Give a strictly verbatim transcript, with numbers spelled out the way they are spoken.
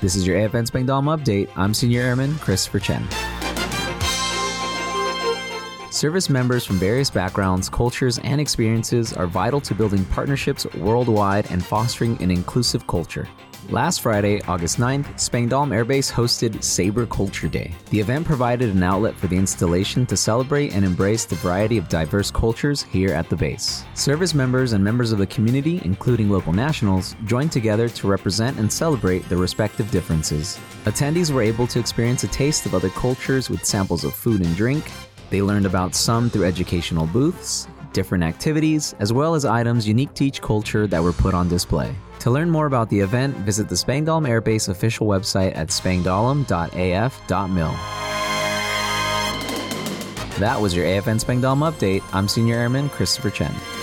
This is your A F N Spangdahlem update. I'm Senior Airman Christopher Chen. Service members from various backgrounds, cultures, and experiences are vital to building partnerships worldwide and fostering an inclusive culture. Last Friday, August ninth, Spangdahlem Air Base hosted Sabre Culture Day. The event provided an outlet for the installation to celebrate and embrace the variety of diverse cultures here at the base. Service members and members of the community, including local nationals, joined together to represent and celebrate their respective differences. Attendees were able to experience a taste of other cultures with samples of food and drink. They learned about some through educational booths, different activities, as well as items unique to each culture that were put on display. To learn more about the event, visit the Spangdahlem Air Base official website at spangdahlem dot a f dot mil. That was your A F N Spangdahlem update. I'm Senior Airman Christopher Chen.